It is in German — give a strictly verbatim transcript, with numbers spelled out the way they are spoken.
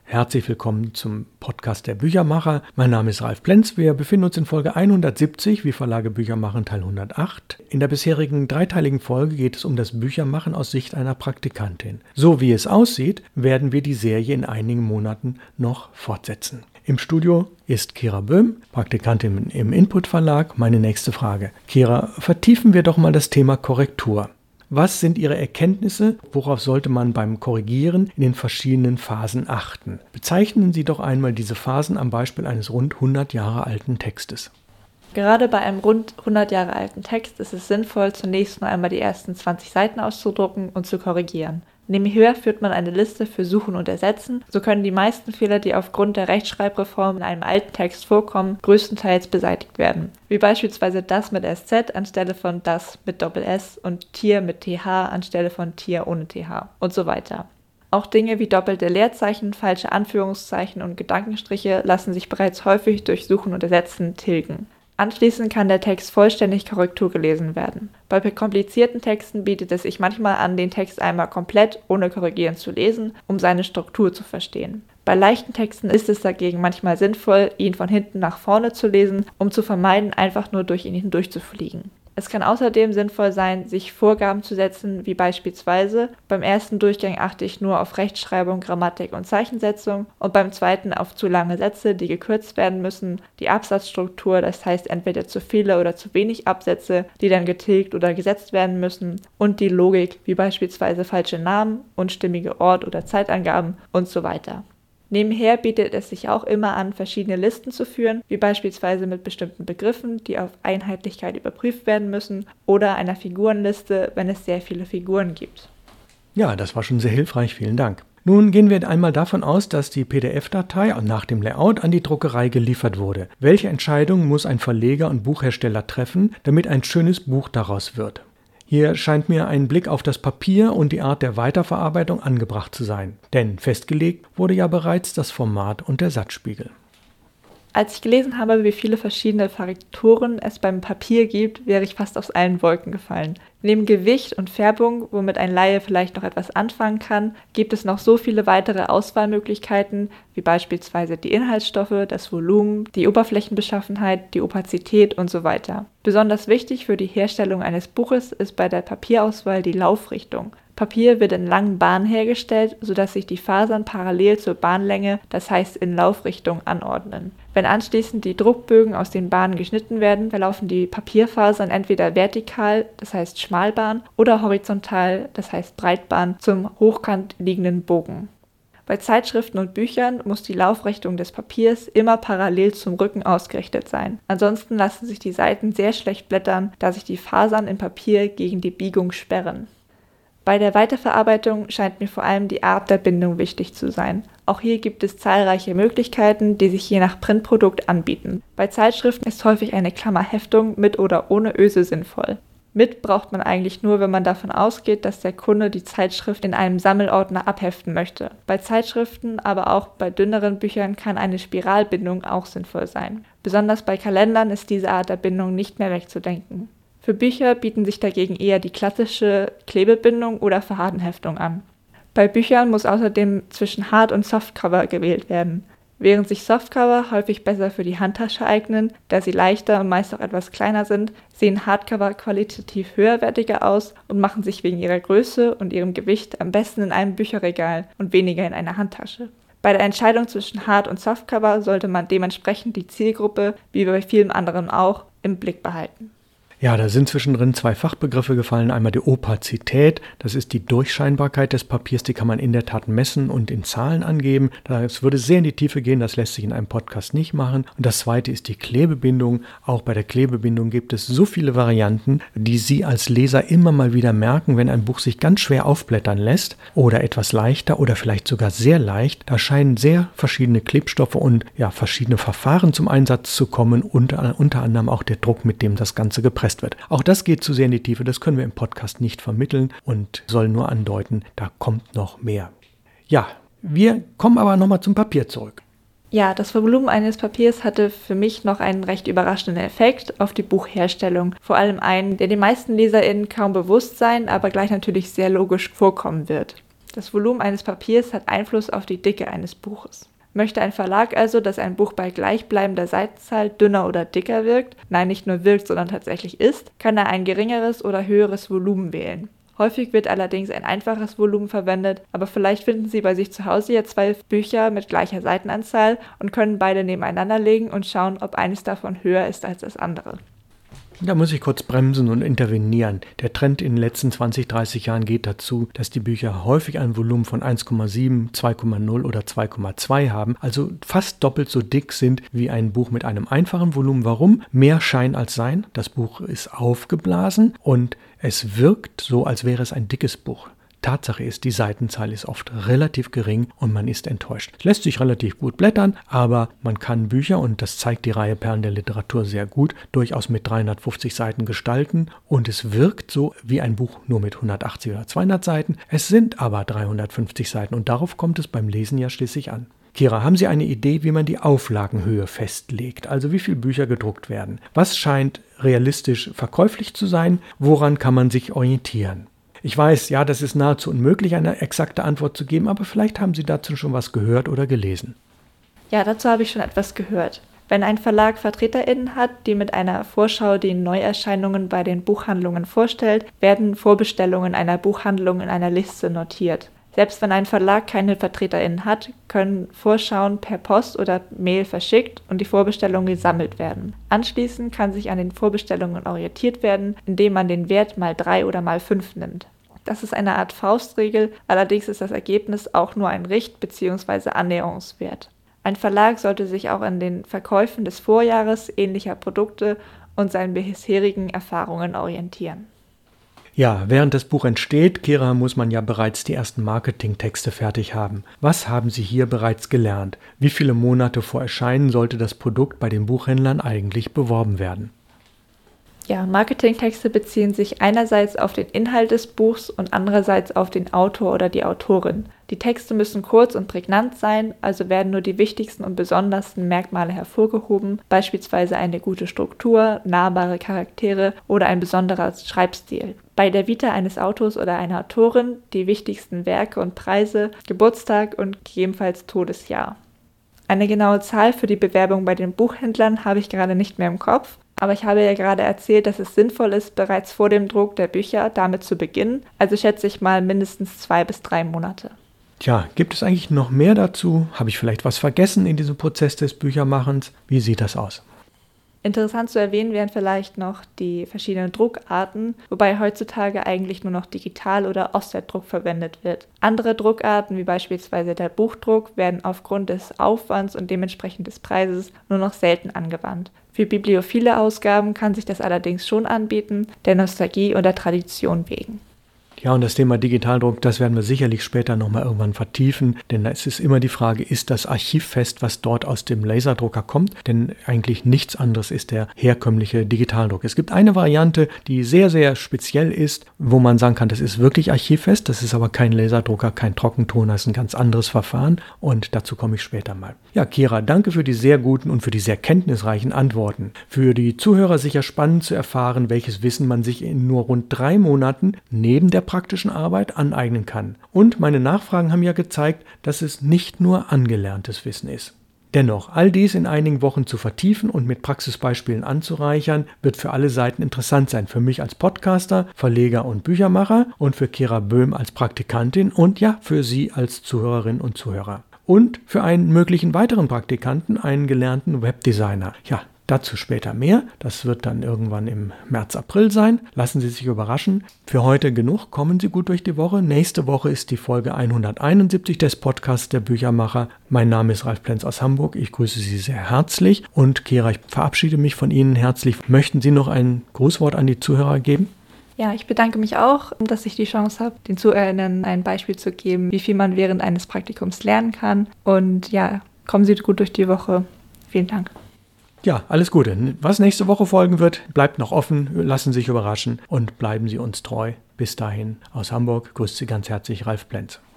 Herzlich willkommen zum Podcast der Büchermacher. Mein Name ist Ralf Plenz. Wir befinden uns in Folge hundertsiebzig, wie Verlage Bücher machen, Teil hundertacht. In der bisherigen dreiteiligen Folge geht es um das Büchermachen aus Sicht einer Praktikantin. So wie es aussieht, werden wir die Serie in einigen Monaten noch fortsetzen. Im Studio ist Kira Böhm, Praktikantin im Input Verlag. Meine nächste Frage. Kira, vertiefen wir doch mal das Thema Korrektur. Was sind Ihre Erkenntnisse? Worauf sollte man beim Korrigieren in den verschiedenen Phasen achten? Bezeichnen Sie doch einmal diese Phasen am Beispiel eines rund hundert Jahre alten Textes. Gerade bei einem rund hundert Jahre alten Text ist es sinnvoll, zunächst nur einmal die ersten zwanzig Seiten auszudrucken und zu korrigieren. Nebenher führt man eine Liste für Suchen und Ersetzen. So können die meisten Fehler, die aufgrund der Rechtschreibreform in einem alten Text vorkommen, größtenteils beseitigt werden. Wie beispielsweise das mit S Z anstelle von das mit Doppel-S und Tier mit T H anstelle von Tier ohne T H und so weiter. Auch Dinge wie doppelte Leerzeichen, falsche Anführungszeichen und Gedankenstriche lassen sich bereits häufig durch Suchen und Ersetzen tilgen. Anschließend kann der Text vollständig Korrektur gelesen werden. Bei komplizierten Texten bietet es sich manchmal an, den Text einmal komplett ohne Korrigieren zu lesen, um seine Struktur zu verstehen. Bei leichten Texten ist es dagegen manchmal sinnvoll, ihn von hinten nach vorne zu lesen, um zu vermeiden, einfach nur durch ihn hindurchzufliegen. Es kann außerdem sinnvoll sein, sich Vorgaben zu setzen, wie beispielsweise: beim ersten Durchgang achte ich nur auf Rechtschreibung, Grammatik und Zeichensetzung und beim zweiten auf zu lange Sätze, die gekürzt werden müssen, die Absatzstruktur, das heißt entweder zu viele oder zu wenig Absätze, die dann getilgt oder gesetzt werden müssen, und die Logik, wie beispielsweise falsche Namen, unstimmige Ort- oder Zeitangaben und so weiter. Nebenher bietet es sich auch immer an, verschiedene Listen zu führen, wie beispielsweise mit bestimmten Begriffen, die auf Einheitlichkeit überprüft werden müssen, oder einer Figurenliste, wenn es sehr viele Figuren gibt. Ja, das war schon sehr hilfreich, vielen Dank. Nun gehen wir einmal davon aus, dass die P D F-Datei nach dem Layout an die Druckerei geliefert wurde. Welche Entscheidung muss ein Verleger und Buchhersteller treffen, damit ein schönes Buch daraus wird? Hier scheint mir ein Blick auf das Papier und die Art der Weiterverarbeitung angebracht zu sein. Denn festgelegt wurde ja bereits das Format und der Satzspiegel. Als ich gelesen habe, wie viele verschiedene Faktoren es beim Papier gibt, wäre ich fast aus allen Wolken gefallen. Neben Gewicht und Färbung, womit ein Laie vielleicht noch etwas anfangen kann, gibt es noch so viele weitere Auswahlmöglichkeiten, wie beispielsweise die Inhaltsstoffe, das Volumen, die Oberflächenbeschaffenheit, die Opazität und so weiter. Besonders wichtig für die Herstellung eines Buches ist bei der Papierauswahl die Laufrichtung. Papier wird in langen Bahnen hergestellt, sodass sich die Fasern parallel zur Bahnlänge, das heißt in Laufrichtung, anordnen. Wenn anschließend die Druckbögen aus den Bahnen geschnitten werden, verlaufen die Papierfasern entweder vertikal, das heißt Schmalbahn, oder horizontal, das heißt Breitbahn, zum hochkant liegenden Bogen. Bei Zeitschriften und Büchern muss die Laufrichtung des Papiers immer parallel zum Rücken ausgerichtet sein. Ansonsten lassen sich die Seiten sehr schlecht blättern, da sich die Fasern im Papier gegen die Biegung sperren. Bei der Weiterverarbeitung scheint mir vor allem die Art der Bindung wichtig zu sein. Auch hier gibt es zahlreiche Möglichkeiten, die sich je nach Printprodukt anbieten. Bei Zeitschriften ist häufig eine Klammerheftung mit oder ohne Öse sinnvoll. Mit braucht man eigentlich nur, wenn man davon ausgeht, dass der Kunde die Zeitschrift in einem Sammelordner abheften möchte. Bei Zeitschriften, aber auch bei dünneren Büchern kann eine Spiralbindung auch sinnvoll sein. Besonders bei Kalendern ist diese Art der Bindung nicht mehr wegzudenken. Für Bücher bieten sich dagegen eher die klassische Klebebindung oder Fadenheftung an. Bei Büchern muss außerdem zwischen Hard- und Softcover gewählt werden. Während sich Softcover häufig besser für die Handtasche eignen, da sie leichter und meist auch etwas kleiner sind, sehen Hardcover qualitativ höherwertiger aus und machen sich wegen ihrer Größe und ihrem Gewicht am besten in einem Bücherregal und weniger in einer Handtasche. Bei der Entscheidung zwischen Hard- und Softcover sollte man dementsprechend die Zielgruppe, wie bei vielen anderen auch, im Blick behalten. Ja, da sind zwischendrin zwei Fachbegriffe gefallen. Einmal die Opazität, das ist die Durchscheinbarkeit des Papiers, die kann man in der Tat messen und in Zahlen angeben. Das würde sehr in die Tiefe gehen, das lässt sich in einem Podcast nicht machen. Und das zweite ist die Klebebindung. Auch bei der Klebebindung gibt es so viele Varianten, die Sie als Leser immer mal wieder merken, wenn ein Buch sich ganz schwer aufblättern lässt oder etwas leichter oder vielleicht sogar sehr leicht. Da scheinen sehr verschiedene Klebstoffe und ja, verschiedene Verfahren zum Einsatz zu kommen, unter, unter anderem auch der Druck, mit dem das Ganze gepresst wird. Auch das geht zu sehr in die Tiefe, das können wir im Podcast nicht vermitteln und soll nur andeuten, da kommt noch mehr. Ja, wir kommen aber nochmal zum Papier zurück. Ja, das Volumen eines Papiers hatte für mich noch einen recht überraschenden Effekt auf die Buchherstellung. Vor allem einen, der den meisten LeserInnen kaum bewusst sein, aber gleich natürlich sehr logisch vorkommen wird. Das Volumen eines Papiers hat Einfluss auf die Dicke eines Buches. Möchte ein Verlag also, dass ein Buch bei gleichbleibender Seitenzahl dünner oder dicker wirkt, nein, nicht nur wirkt, sondern tatsächlich ist, kann er ein geringeres oder höheres Volumen wählen. Häufig wird allerdings ein einfaches Volumen verwendet, aber vielleicht finden Sie bei sich zu Hause ja zwei Bücher mit gleicher Seitenanzahl und können beide nebeneinander legen und schauen, ob eines davon höher ist als das andere. Da muss ich kurz bremsen und intervenieren. Der Trend in den letzten zwanzig, dreißig Jahren geht dazu, dass die Bücher häufig ein Volumen von eins Komma sieben, zwei Komma null oder zwei Komma zwei haben, also fast doppelt so dick sind wie ein Buch mit einem einfachen Volumen. Warum? Mehr Schein als Sein. Das Buch ist aufgeblasen und es wirkt so, als wäre es ein dickes Buch. Tatsache ist, die Seitenzahl ist oft relativ gering und man ist enttäuscht. Es lässt sich relativ gut blättern, aber man kann Bücher, und das zeigt die Reihe Perlen der Literatur sehr gut, durchaus mit dreihundertfünfzig Seiten gestalten und es wirkt so wie ein Buch nur mit hundertachtzig oder zweihundert Seiten. Es sind aber dreihundertfünfzig Seiten und darauf kommt es beim Lesen ja schließlich an. Kira, haben Sie eine Idee, wie man die Auflagenhöhe festlegt, also wie viele Bücher gedruckt werden? Was scheint realistisch verkäuflich zu sein? Woran kann man sich orientieren? Ich weiß, ja, das ist nahezu unmöglich, eine exakte Antwort zu geben, aber vielleicht haben Sie dazu schon was gehört oder gelesen. Ja, dazu habe ich schon etwas gehört. Wenn ein Verlag VertreterInnen hat, die mit einer Vorschau die Neuerscheinungen bei den Buchhandlungen vorstellt, werden Vorbestellungen einer Buchhandlung in einer Liste notiert. Selbst wenn ein Verlag keine VertreterInnen hat, können Vorschauen per Post oder Mail verschickt und die Vorbestellungen gesammelt werden. Anschließend kann sich an den Vorbestellungen orientiert werden, indem man den Wert mal drei oder mal fünf nimmt. Das ist eine Art Faustregel, allerdings ist das Ergebnis auch nur ein Richt- bzw. Annäherungswert. Ein Verlag sollte sich auch an den Verkäufen des Vorjahres ähnlicher Produkte und seinen bisherigen Erfahrungen orientieren. Ja, während das Buch entsteht, Kira, muss man ja bereits die ersten Marketingtexte fertig haben. Was haben Sie hier bereits gelernt? Wie viele Monate vor Erscheinen sollte das Produkt bei den Buchhändlern eigentlich beworben werden? Ja, Marketingtexte beziehen sich einerseits auf den Inhalt des Buchs und andererseits auf den Autor oder die Autorin. Die Texte müssen kurz und prägnant sein, also werden nur die wichtigsten und besondersten Merkmale hervorgehoben, beispielsweise eine gute Struktur, nahbare Charaktere oder ein besonderer Schreibstil. Bei der Vita eines Autors oder einer Autorin die wichtigsten Werke und Preise, Geburtstag und gegebenenfalls Todesjahr. Eine genaue Zahl für die Bewerbung bei den Buchhändlern habe ich gerade nicht mehr im Kopf. Aber ich habe ja gerade erzählt, dass es sinnvoll ist, bereits vor dem Druck der Bücher damit zu beginnen. Also schätze ich mal mindestens zwei bis drei Monate. Tja, gibt es eigentlich noch mehr dazu? Habe ich vielleicht was vergessen in diesem Prozess des Büchermachens? Wie sieht das aus? Interessant zu erwähnen wären vielleicht noch die verschiedenen Druckarten, wobei heutzutage eigentlich nur noch Digital- oder Offsetdruck verwendet wird. Andere Druckarten, wie beispielsweise der Buchdruck, werden aufgrund des Aufwands und dementsprechend des Preises nur noch selten angewandt. Für bibliophile Ausgaben kann sich das allerdings schon anbieten, der Nostalgie und der Tradition wegen. Ja, und das Thema Digitaldruck, das werden wir sicherlich später nochmal irgendwann vertiefen, denn es ist immer die Frage, ist das archivfest, was dort aus dem Laserdrucker kommt? Denn eigentlich nichts anderes ist der herkömmliche Digitaldruck. Es gibt eine Variante, die sehr, sehr speziell ist, wo man sagen kann, das ist wirklich archivfest, das ist aber kein Laserdrucker, kein Trockentoner, das ist ein ganz anderes Verfahren und dazu komme ich später mal. Ja, Kira, danke für die sehr guten und für die sehr kenntnisreichen Antworten. Für die Zuhörer sicher spannend zu erfahren, welches Wissen man sich in nur rund drei Monaten neben der praktischen Arbeit aneignen kann. Und meine Nachfragen haben ja gezeigt, dass es nicht nur angelerntes Wissen ist. Dennoch, all dies in einigen Wochen zu vertiefen und mit Praxisbeispielen anzureichern, wird für alle Seiten interessant sein. Für mich als Podcaster, Verleger und Büchermacher und für Kira Böhm als Praktikantin und ja, für Sie als Zuhörerinnen und Zuhörer. Und für einen möglichen weiteren Praktikanten, einen gelernten Webdesigner. Ja, dazu später mehr. Das wird dann irgendwann im März, April sein. Lassen Sie sich überraschen. Für heute genug. Kommen Sie gut durch die Woche. Nächste Woche ist die Folge hunderteinundsiebzig des Podcasts der Büchermacher. Mein Name ist Ralf Plenz aus Hamburg. Ich grüße Sie sehr herzlich. Und Kira, ich verabschiede mich von Ihnen herzlich. Möchten Sie noch ein Grußwort an die Zuhörer geben? Ja, ich bedanke mich auch, dass ich die Chance habe, den Zuhörern ein Beispiel zu geben, wie viel man während eines Praktikums lernen kann. Und ja, kommen Sie gut durch die Woche. Vielen Dank. Ja, alles Gute. Was nächste Woche folgen wird, bleibt noch offen, lassen Sie sich überraschen und bleiben Sie uns treu. Bis dahin aus Hamburg grüßt Sie ganz herzlich Ralf Plenz.